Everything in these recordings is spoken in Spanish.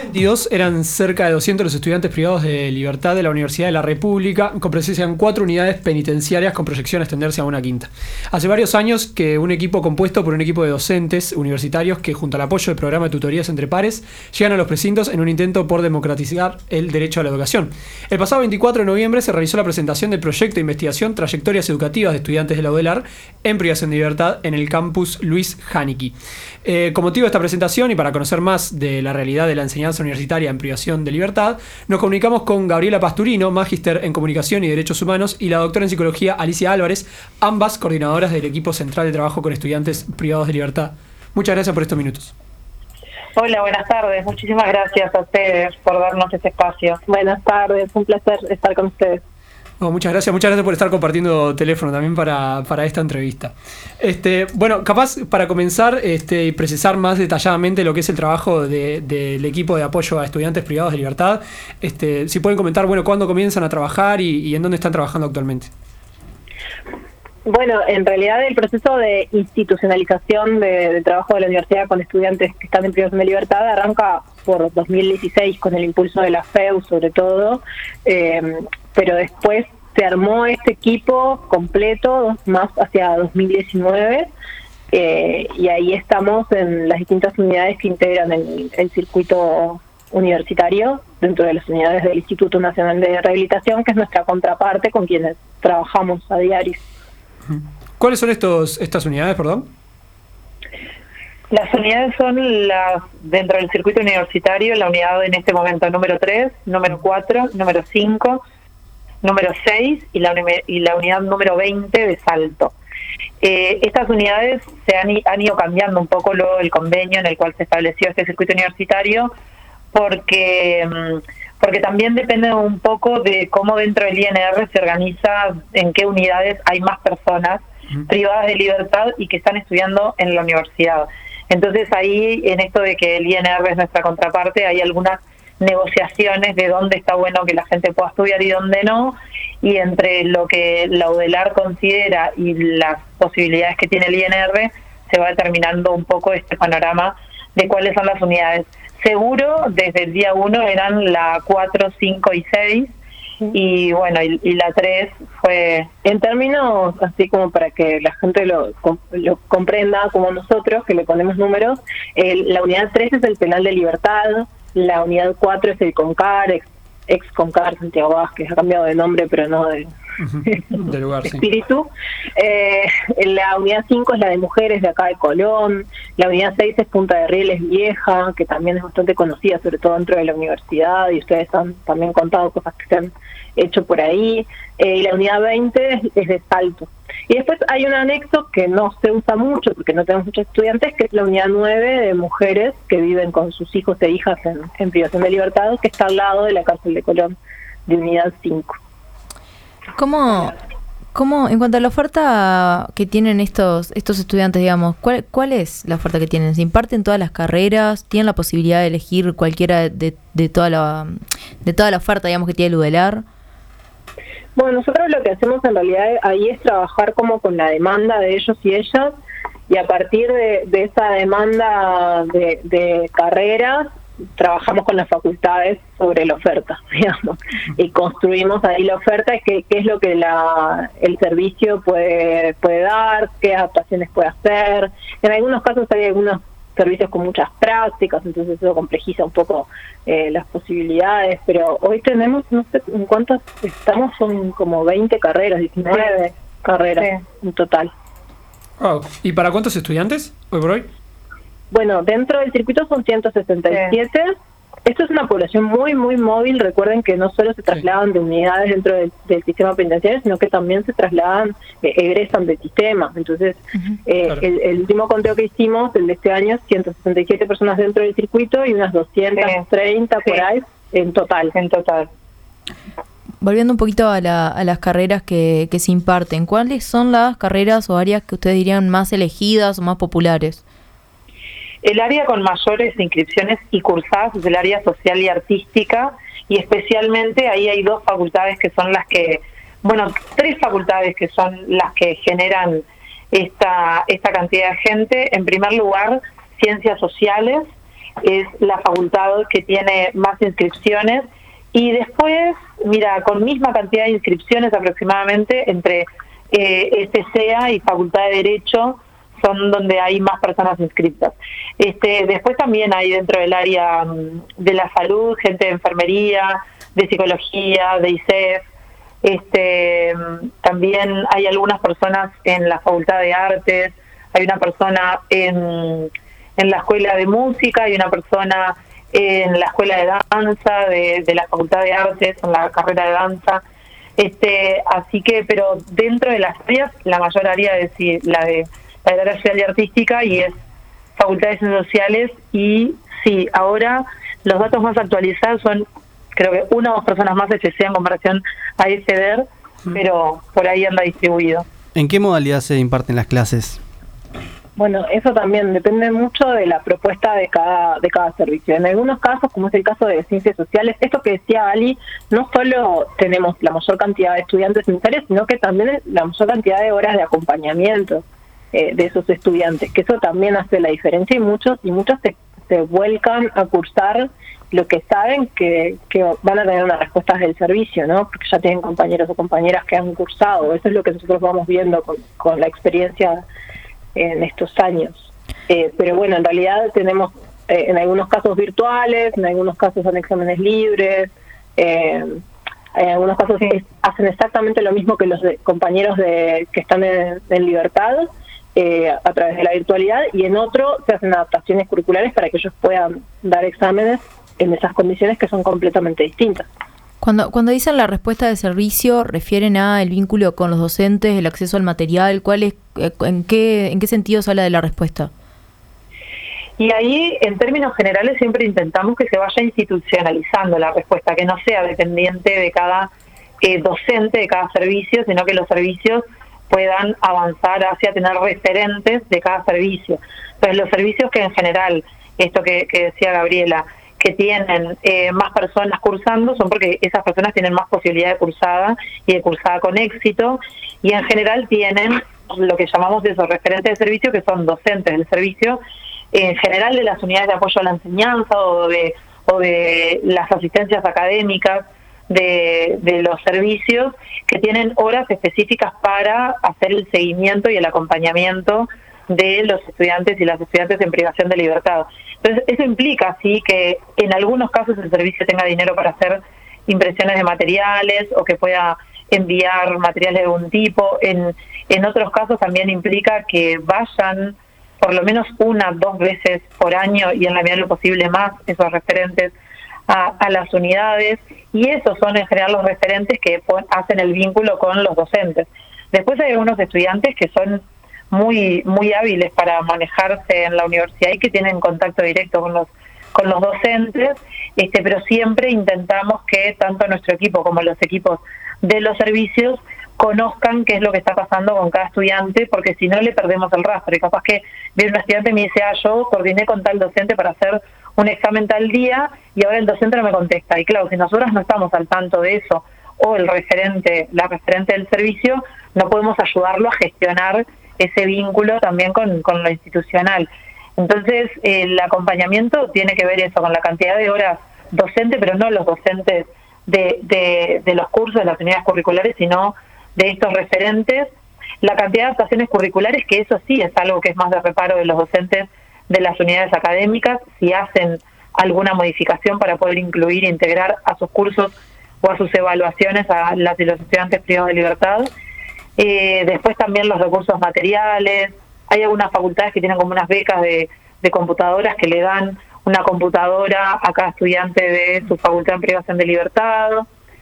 2022 eran cerca de 200 los estudiantes privados de libertad de la Universidad de la República, con presencia en 4 unidades penitenciarias con proyección a extenderse a una quinta. Hace varios años que un equipo compuesto por un equipo de docentes universitarios que, junto al apoyo del programa de tutorías entre pares, llegan a los precintos en un intento por democratizar el derecho a la educación. El pasado 24 de noviembre se realizó la presentación del proyecto de investigación Trayectorias Educativas de Estudiantes de la UDELAR en privación de libertad en el campus Luis Janicki. Con motivo de esta presentación y para conocer más de la realidad de la enseñanza universitaria en privación de libertad, nos comunicamos con Gabriela Pasturino, magíster en Comunicación y Derechos Humanos, y la doctora en Psicología Alicia Álvarez, ambas coordinadoras del equipo central de trabajo con estudiantes privados de libertad. Muchas gracias por estos minutos. Hola, buenas tardes. Muchísimas gracias a ustedes por darnos este espacio. Buenas tardes, un placer estar con ustedes. Oh, muchas gracias por estar compartiendo teléfono también para esta entrevista. Bueno, capaz para comenzar y precisar más detalladamente lo que es el trabajo del equipo de apoyo a estudiantes privados de libertad, si pueden comentar, bueno, cuándo comienzan a trabajar y en dónde están trabajando actualmente. Bueno, en realidad el proceso de institucionalización del trabajo de la universidad con estudiantes que están en privación de libertad arranca por 2016 con el impulso de la FEU sobre todo, pero después se armó este equipo completo más hacia 2019 y ahí estamos en las distintas unidades que integran el circuito universitario dentro de las unidades del Instituto Nacional de Rehabilitación, que es nuestra contraparte con quienes trabajamos a diario. ¿Cuáles son estas unidades, perdón? Las unidades son las dentro del circuito universitario, la unidad en este momento número 3, número 4, número 5, número 6 y la unidad número 20 de Salto. Estas unidades han ido cambiando un poco luego del convenio en el cual se estableció este circuito universitario, porque también depende un poco de cómo dentro del INR se organiza, en qué unidades hay más personas privadas de libertad y que están estudiando en la universidad. Entonces ahí, en esto de que el INR es nuestra contraparte, hay algunas negociaciones de dónde está bueno que la gente pueda estudiar y dónde no, y entre lo que la UDELAR considera y las posibilidades que tiene el INR, se va determinando un poco este panorama de cuáles son las unidades. Seguro, desde el día 1 eran la 4, 5 y 6, y bueno, y la 3 fue... En términos, así como para que la gente lo comprenda, como nosotros, que le ponemos números, la unidad 3 es el penal de libertad, la unidad 4 es el CONCAR, ex CONCAR Santiago Vázquez, ha cambiado de nombre, pero no de lugar, espíritu. La unidad 5 es la de mujeres de acá de Colón, la unidad 6 es Punta de Rieles Vieja, que también es bastante conocida, sobre todo dentro de la universidad, y ustedes han también contado cosas que se han hecho por ahí, y la unidad 20 es de Salto. Y después hay un anexo que no se usa mucho, porque no tenemos muchos estudiantes, que es la unidad 9 de mujeres que viven con sus hijos e hijas en privación de libertad, que está al lado de la cárcel de Colón, de unidad 5. ¿Cómo, en cuanto a la oferta que tienen estos estudiantes, digamos, cuál es la oferta que tienen? ¿Se imparten todas las carreras? ¿Tienen la posibilidad de elegir cualquiera de toda la oferta, digamos, que tiene el UDELAR? Bueno, nosotros lo que hacemos en realidad ahí es trabajar como con la demanda de ellos y ellas, y a partir de esa demanda de carreras, trabajamos con las facultades sobre la oferta, digamos, y construimos ahí la oferta, qué es lo que el servicio puede dar, qué adaptaciones puede hacer. En algunos casos hay algunos servicios con muchas prácticas, entonces eso complejiza un poco las posibilidades, pero hoy tenemos, no sé en cuántas estamos, son como 20 carreras, 19 carreras en total. Wow. ¿Y para cuántos estudiantes hoy por hoy? Bueno, dentro del circuito son 167. Esto es una población muy, muy móvil. Recuerden que no solo se trasladan de unidades dentro del sistema penitenciario, sino que también se trasladan, egresan del sistema. Entonces, claro. El último conteo que hicimos, el de este año, 167 personas dentro del circuito y unas 230 por ahí en total. Volviendo un poquito a las carreras que se imparten, ¿cuáles son las carreras o áreas que ustedes dirían más elegidas o más populares? El área con mayores inscripciones y cursadas es el área social y artística, y especialmente ahí hay 2 facultades que son las que, 3 facultades que son las que generan esta cantidad de gente. En primer lugar, ciencias sociales, es la facultad que tiene más inscripciones. Y después, mira, con misma cantidad de inscripciones aproximadamente entre SCEA y Facultad de Derecho son donde hay más personas inscritas. Después también hay dentro del área de la salud, gente de enfermería, de psicología, de ISEF. También hay algunas personas en la Facultad de Artes, hay una persona en la Escuela de Música, hay una persona en la Escuela de Danza de la Facultad de Artes, en la carrera de danza. Así que, pero dentro de las áreas, la mayor área es la de la área social y artística, y es Facultad de Ciencias Sociales. Y sí, ahora los datos más actualizados son, creo que una o dos personas más HC en comparación a ESEDER, pero por ahí anda distribuido. ¿En qué modalidad se imparten las clases? Bueno, eso también depende mucho de la propuesta de cada servicio. En algunos casos, como es el caso de Ciencias Sociales, esto que decía Ali, no solo tenemos la mayor cantidad de estudiantes unitarios, sino que también la mayor cantidad de horas de acompañamiento de esos estudiantes, que eso también hace la diferencia, y muchos se vuelcan a cursar lo que saben que van a tener una respuesta del servicio, ¿no? Porque ya tienen compañeros o compañeras que han cursado. Eso es lo que nosotros vamos viendo con la experiencia en estos años. Pero bueno, en realidad tenemos en algunos casos virtuales, en algunos casos son exámenes libres, en algunos casos hacen exactamente lo mismo que los compañeros que están en libertad, a través de la virtualidad, y en otro se hacen adaptaciones curriculares para que ellos puedan dar exámenes en esas condiciones que son completamente distintas. Cuando dicen la respuesta de servicio, ¿refieren a el vínculo con los docentes, el acceso al material? ¿En qué sentido se habla de la respuesta? Y ahí, en términos generales, siempre intentamos que se vaya institucionalizando la respuesta, que no sea dependiente de cada docente, de cada servicio, sino que los servicios puedan avanzar hacia tener referentes de cada servicio. Entonces, los servicios que en general, esto que decía Gabriela, que tienen más personas cursando, son porque esas personas tienen más posibilidad de cursada y de cursada con éxito, y en general tienen lo que llamamos esos referentes de servicio, que son docentes del servicio, en general de las unidades de apoyo a la enseñanza o de las asistencias académicas de los servicios, que tienen horas específicas para hacer el seguimiento y el acompañamiento de los estudiantes y las estudiantes en privación de libertad. Entonces, eso implica, sí, que en algunos casos el servicio tenga dinero para hacer impresiones de materiales o que pueda enviar materiales de algún tipo. En otros casos también implica que vayan por lo menos 1 o 2 veces por año, y en la medida de lo posible más, esos referentes a las unidades, y esos son en general los referentes que hacen el vínculo con los docentes. Después hay algunos estudiantes que son muy hábiles para manejarse en la universidad y que tienen contacto directo con los docentes, pero siempre intentamos que tanto nuestro equipo como los equipos de los servicios conozcan qué es lo que está pasando con cada estudiante, porque si no le perdemos el rastro. Y capaz que viene un estudiante y me dice, yo coordiné con tal docente para hacer un examen tal día y ahora el docente no me contesta. Y claro, si nosotros no estamos al tanto de eso, o la referente del servicio, no podemos ayudarlo a gestionar ese vínculo también con lo institucional. Entonces, el acompañamiento tiene que ver eso, con la cantidad de horas docente, pero no los docentes de los cursos, de las unidades curriculares, sino de estos referentes. La cantidad de adaptaciones curriculares, que eso sí es algo que es más de reparo de los docentes de las unidades académicas, si hacen alguna modificación para poder incluir e integrar a sus cursos o a sus evaluaciones a las y los estudiantes privados de libertad. Después también los recursos materiales. Hay algunas facultades que tienen como unas becas de computadoras que le dan una computadora a cada estudiante de su facultad en privación de libertad.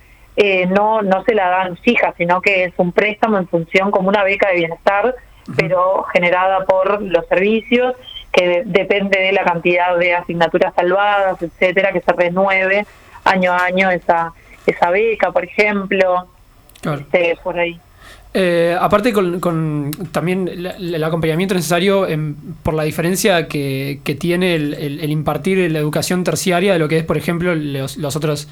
No se la dan fija, sino que es un préstamo en función como una beca de bienestar, pero generada por los servicios, que depende de la cantidad de asignaturas salvadas, etcétera, que se renueve año a año esa beca, por ejemplo. Claro. Por ahí. Aparte con también el acompañamiento necesario por la diferencia que tiene el impartir la educación terciaria de lo que es, por ejemplo, los otros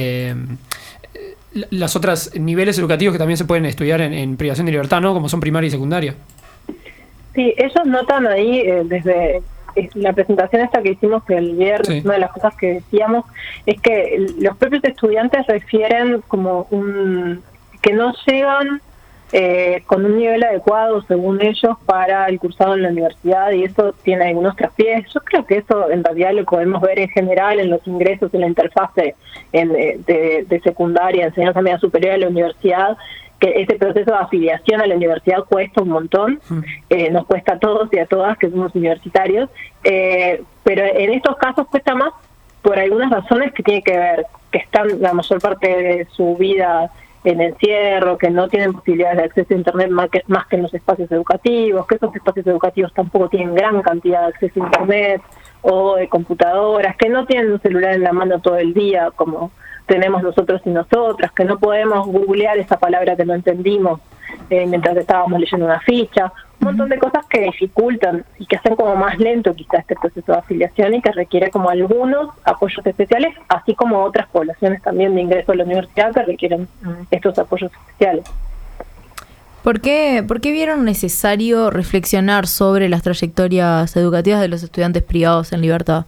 niveles educativos que también se pueden estudiar en privación de libertad, ¿no? Como son primaria y secundaria. Sí, ellos notan ahí desde la presentación esta que hicimos el viernes, Sí. una de las cosas que decíamos es que los propios estudiantes refieren como que no llegan con un nivel adecuado, según ellos, para el cursado en la universidad, y eso tiene algunos traspiés. Yo creo que eso en realidad lo podemos ver en general en los ingresos, en la interfase de secundaria, enseñanza media superior a la universidad, que ese proceso de afiliación a la universidad cuesta un montón, nos cuesta a todos y a todas que somos universitarios, pero en estos casos cuesta más por algunas razones que tienen que ver, que están la mayor parte de su vida en encierro, que no tienen posibilidades de acceso a internet más que en los espacios educativos, que esos espacios educativos tampoco tienen gran cantidad de acceso a internet o de computadoras, que no tienen un celular en la mano todo el día como tenemos nosotros y nosotras, que no podemos googlear esa palabra que no entendimos mientras estábamos leyendo una ficha, un montón de cosas que dificultan y que hacen como más lento quizá este proceso de afiliación y que requiere como algunos apoyos especiales, así como otras poblaciones también de ingreso a la universidad que requieren estos apoyos especiales. ¿Por qué vieron necesario reflexionar sobre las trayectorias educativas de los estudiantes privados en libertad?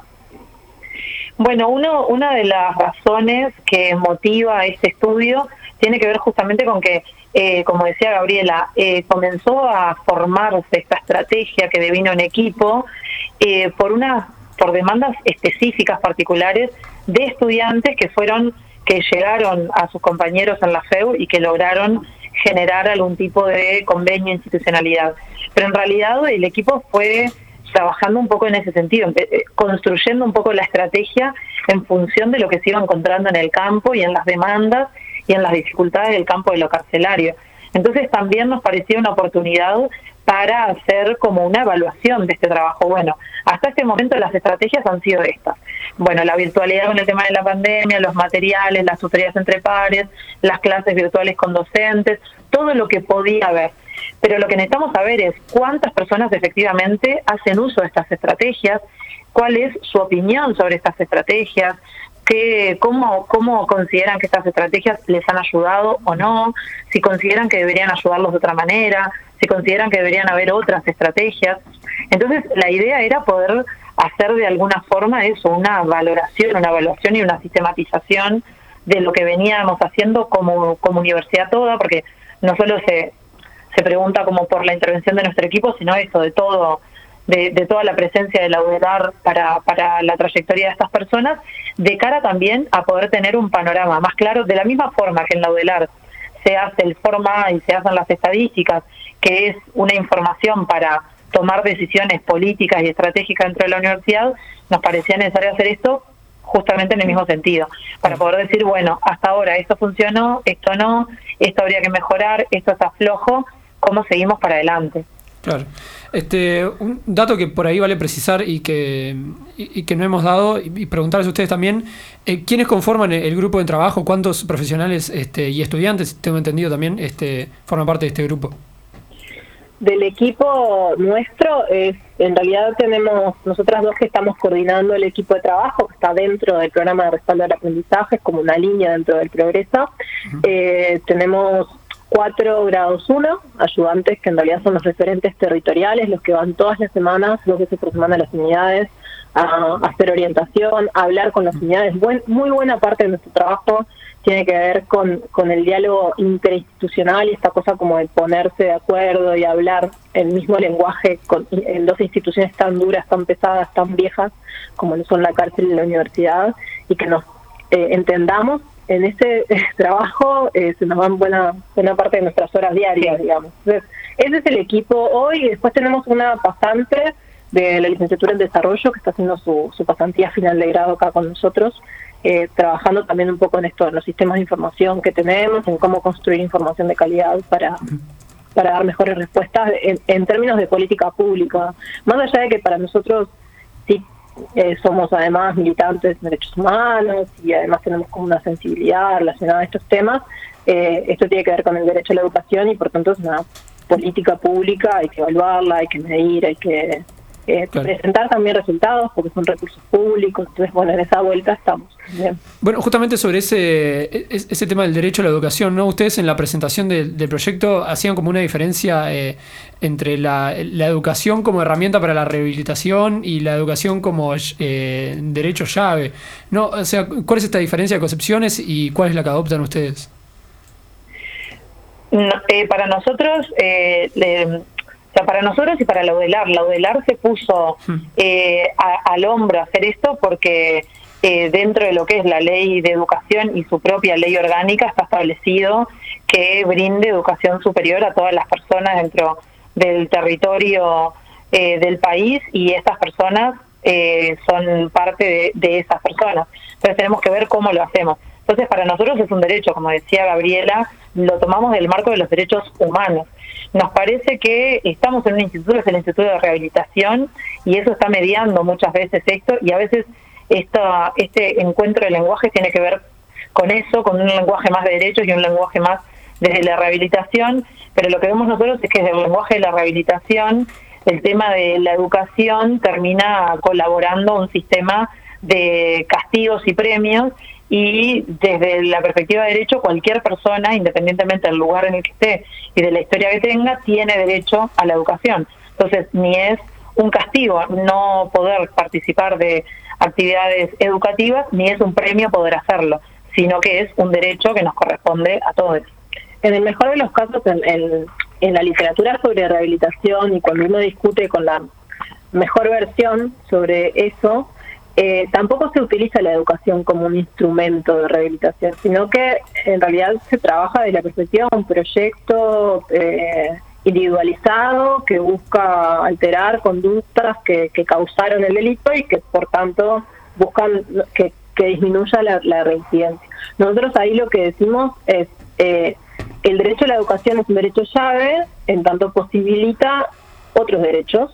Bueno, una de las razones que motiva este estudio tiene que ver justamente con que, como decía Gabriela, comenzó a formarse esta estrategia que devino en equipo por demandas específicas particulares de estudiantes que llegaron a sus compañeros en la FEU y que lograron generar algún tipo de convenio, institucionalidad. Pero en realidad el equipo fue trabajando un poco en ese sentido, construyendo un poco la estrategia en función de lo que se iba encontrando en el campo y en las demandas y en las dificultades del campo de lo carcelario. Entonces también nos parecía una oportunidad para hacer como una evaluación de este trabajo. Bueno, hasta este momento las estrategias han sido estas. Bueno, la virtualidad con el tema de la pandemia, los materiales, las tutorías entre pares, las clases virtuales con docentes, todo lo que podía haber. Pero lo que necesitamos saber es cuántas personas efectivamente hacen uso de estas estrategias, cuál es su opinión sobre estas estrategias, cómo consideran que estas estrategias les han ayudado o no, si consideran que deberían ayudarlos de otra manera, si consideran que deberían haber otras estrategias. Entonces la idea era poder hacer de alguna forma eso, una evaluación y una sistematización de lo que veníamos haciendo como universidad toda, porque no solo se pregunta como por la intervención de nuestro equipo, sino eso, de toda la presencia de la UDELAR para la trayectoria de estas personas, de cara también a poder tener un panorama más claro, de la misma forma que en la UDELAR se hace el forma y se hacen las estadísticas, que es una información para tomar decisiones políticas y estratégicas dentro de la universidad, nos parecía necesario hacer esto justamente en el mismo sentido, para poder decir, bueno, hasta ahora esto funcionó, esto no, esto habría que mejorar, esto está flojo, ¿cómo seguimos para adelante? Claro. Un dato que por ahí vale precisar y que no hemos dado, y preguntarles a ustedes también, ¿quiénes conforman el grupo de trabajo? ¿Cuántos profesionales y estudiantes, tengo entendido también, forman parte de este grupo? Del equipo nuestro, en realidad tenemos nosotras dos que estamos coordinando el equipo de trabajo, que está dentro del programa de respaldo al aprendizaje, es como una línea dentro del progreso. Tenemos 4 grados 1, ayudantes que en realidad son los referentes territoriales, los que van todas las semanas, 2 veces por semana a las unidades, a hacer orientación, a hablar con las unidades. Muy buena parte de nuestro trabajo tiene que ver con el diálogo interinstitucional y esta cosa como de ponerse de acuerdo y hablar el mismo lenguaje en 2 instituciones tan duras, tan pesadas, tan viejas como son la cárcel y la universidad, y que nos entendamos. En ese trabajo se nos van buena parte de nuestras horas diarias, digamos. Entonces, ese es el equipo hoy, y después tenemos una pasante de la licenciatura en desarrollo que está haciendo su pasantía final de grado acá con nosotros, trabajando también un poco en esto, en los sistemas de información que tenemos, en cómo construir información de calidad para dar mejores respuestas en términos de política pública. Más allá de que para nosotros sí somos además militantes de derechos humanos y además tenemos como una sensibilidad relacionada a estos temas, esto tiene que ver con el derecho a la educación y por tanto es una política pública, hay que evaluarla, hay que medir, hay que Claro. presentar también resultados, porque son recursos públicos. Entonces, bueno, en esa vuelta estamos. Bien. Bueno, justamente sobre ese tema del derecho a la educación, ¿no? Ustedes en la presentación del proyecto hacían como una diferencia entre la educación como herramienta para la rehabilitación y la educación como derecho llave, ¿no? O sea, ¿cuál es esta diferencia de concepciones y cuál es la que adoptan ustedes? No, para nosotros, para nosotros y para la UDELAR se puso al hombro hacer esto porque dentro de lo que es la ley de educación y su propia ley orgánica está establecido que brinde educación superior a todas las personas dentro del territorio del país, y estas personas son parte de esas personas. Entonces tenemos que ver cómo lo hacemos. Entonces para nosotros es un derecho, como decía Gabriela, lo tomamos del marco de los derechos humanos. Nos parece que estamos en un instituto, es el Instituto de Rehabilitación, y eso está mediando muchas veces esto, y a veces este encuentro de lenguaje tiene que ver con eso, con un lenguaje más de derechos y un lenguaje más desde la rehabilitación, pero lo que vemos nosotros es que desde el lenguaje de la rehabilitación, el tema de la educación termina colaborando a un sistema de castigos y premios, y desde la perspectiva de derecho, cualquier persona, independientemente del lugar en el que esté y de la historia que tenga, tiene derecho a la educación. Entonces, ni es un castigo no poder participar de actividades educativas, ni es un premio poder hacerlo, sino que es un derecho que nos corresponde a todos. En el mejor de los casos, en la literatura sobre rehabilitación, y cuando uno discute con la mejor versión sobre eso, tampoco se utiliza la educación como un instrumento de rehabilitación, sino que en realidad se trabaja desde la perspectiva de un proyecto individualizado que busca alterar conductas que causaron el delito y que por tanto buscan que disminuya la reincidencia. Nosotros ahí lo que decimos es el derecho a la educación es un derecho llave, en tanto posibilita otros derechos,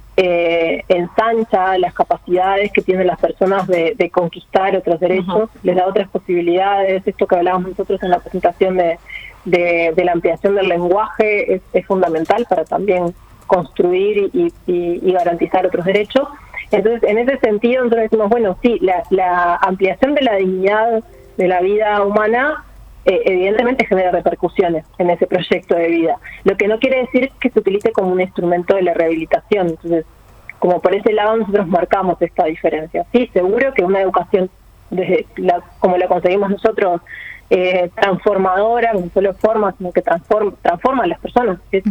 ensancha las capacidades que tienen las personas de conquistar otros derechos, les da otras posibilidades. Esto que hablábamos nosotros en la presentación de la ampliación del lenguaje es fundamental para también construir y garantizar otros derechos. Entonces, en ese sentido, nosotros decimos, bueno, sí, la ampliación de la dignidad de la vida humana evidentemente genera repercusiones en ese proyecto de vida. Lo que no quiere decir que se utilice como un instrumento de la rehabilitación. Entonces, como por ese lado nosotros marcamos esta diferencia. Sí, seguro que una educación como la conseguimos nosotros, transformadora, no solo forma, sino que transforma a las personas. Es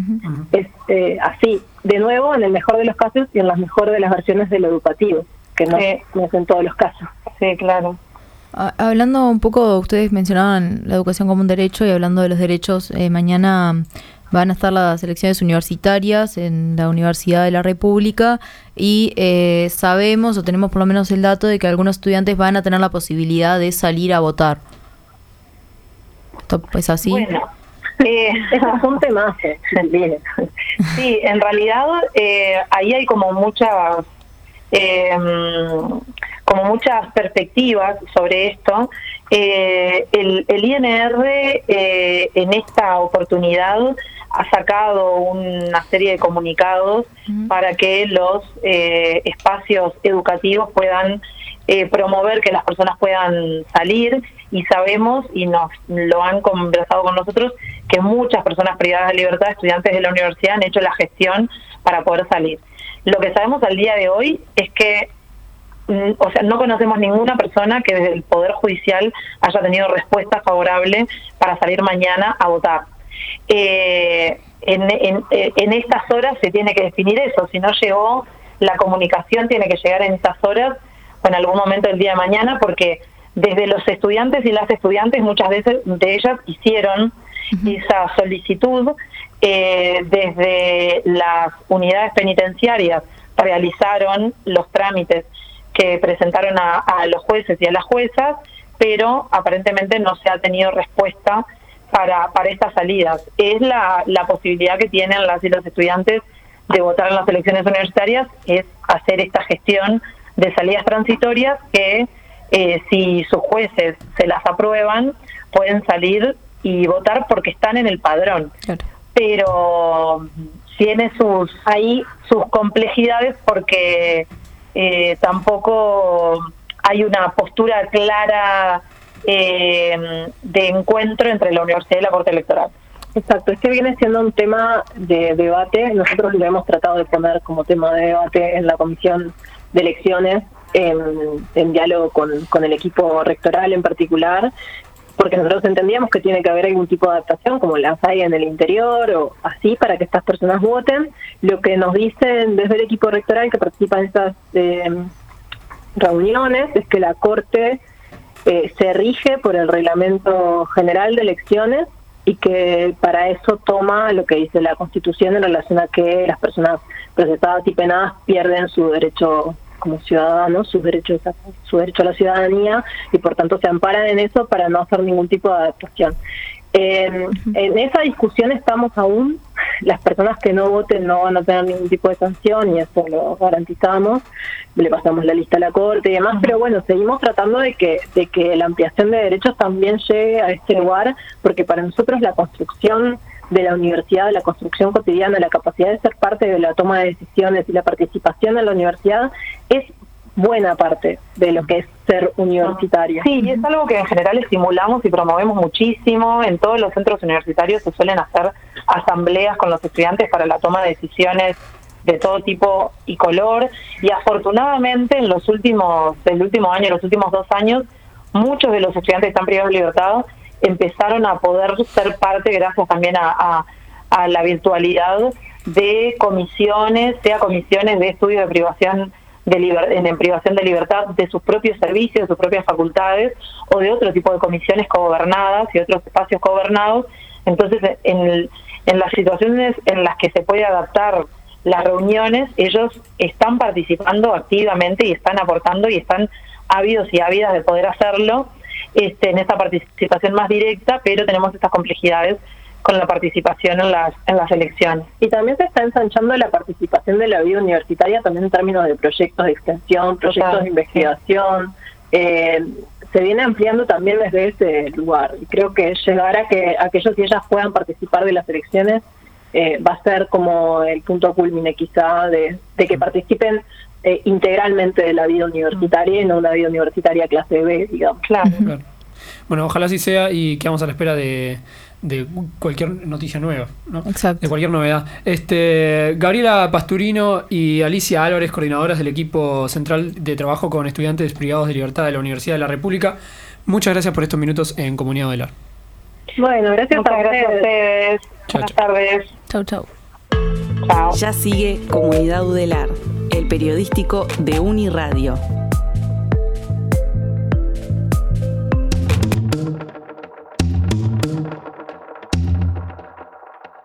así, de nuevo, en el mejor de los casos y en las mejores de las versiones de lo educativo, que no es en todos los casos. Sí, claro. Hablando un poco, ustedes mencionaban la educación como un derecho, y hablando de los derechos, mañana van a estar las elecciones universitarias en la Universidad de la República, y sabemos, o tenemos por lo menos el dato, de que algunos estudiantes van a tener la posibilidad de salir a votar. ¿Esto es así? Bueno, esos son temas. Sí, en realidad ahí hay como muchas perspectivas sobre esto. El INR en esta oportunidad ha sacado una serie de comunicados para que los espacios educativos puedan promover que las personas puedan salir, y sabemos, y nos lo han conversado con nosotros, que muchas personas privadas de libertad, estudiantes de la universidad, han hecho la gestión para poder salir. Lo que sabemos al día de hoy es que no conocemos ninguna persona que desde el Poder Judicial haya tenido respuesta favorable para salir mañana a votar. En estas horas se tiene que definir eso. Si no llegó la comunicación, tiene que llegar en estas horas o en algún momento del día de mañana, porque desde los estudiantes y las estudiantes, muchas veces de ellas hicieron esa solicitud. Desde las unidades penitenciarias realizaron los trámites que presentaron a los jueces y a las juezas, pero aparentemente no se ha tenido respuesta para estas salidas. Es la posibilidad que tienen las y los estudiantes de votar en las elecciones universitarias, es hacer esta gestión de salidas transitorias que si sus jueces se las aprueban, pueden salir y votar porque están en el padrón. Claro. Pero tiene sus complejidades porque tampoco hay una postura clara de encuentro entre la universidad y la Corte Electoral. Exacto, este viene siendo un tema de debate. Nosotros lo hemos tratado de poner como tema de debate en la Comisión de Elecciones, en diálogo con el equipo rectoral en particular, porque nosotros entendíamos que tiene que haber algún tipo de adaptación, como las hay en el interior o así, para que estas personas voten. Lo que nos dicen desde el equipo rectoral que participa en estas reuniones es que la Corte se rige por el Reglamento General de Elecciones y que para eso toma lo que dice la Constitución en relación a que las personas procesadas y penadas pierden su derecho como ciudadanos, su derecho a la ciudadanía, y por tanto se amparan en eso para no hacer ningún tipo de adaptación. En esa discusión estamos aún. Las personas que no voten no van a tener ningún tipo de sanción, y eso lo garantizamos. Le pasamos la lista a la Corte y demás, pero bueno, seguimos tratando de que la ampliación de derechos también llegue a este lugar, porque para nosotros la construcción de la universidad, la construcción cotidiana, la capacidad de ser parte de la toma de decisiones y la participación en la universidad es buena parte de lo que es ser universitario. Sí, y es algo que en general estimulamos y promovemos muchísimo. En todos los centros universitarios se suelen hacer asambleas con los estudiantes para la toma de decisiones de todo tipo y color, y afortunadamente en los últimos 2 años, muchos de los estudiantes que están privados de libertad empezaron a poder ser parte, gracias también a la virtualidad, de comisiones, sea comisiones de estudio de privación en privación de libertad de sus propios servicios, de sus propias facultades, o de otro tipo de comisiones cogobernadas y otros espacios cogobernados. Entonces, en las situaciones en las que se puede adaptar las reuniones, ellos están participando activamente y están aportando y están ávidos y ávidas de poder hacerlo en esta participación más directa, pero tenemos estas complejidades con la participación en las elecciones. Y también se está ensanchando la participación de la vida universitaria también en términos de proyectos de extensión, proyectos de investigación. Se viene ampliando también desde ese lugar, y creo que llegar a que aquellos y ellas puedan participar de las elecciones va a ser como el punto culmine quizá de que participen integralmente de la vida universitaria y no una vida universitaria clase B, digamos. Claro. Bueno, ojalá así sea, y quedamos a la espera de cualquier noticia nueva, ¿no? Exacto. De cualquier novedad. Gabriela Pasturino y Alicia Álvarez, coordinadoras del equipo central de trabajo con estudiantes privados de libertad de la Universidad de la República, muchas gracias por estos minutos en Comunidad Odelar. Bueno, gracias a ustedes. Buenas tardes. Chau, chau. Chao. Ya sigue Comunidad Udelar, el periodístico de Uniradio.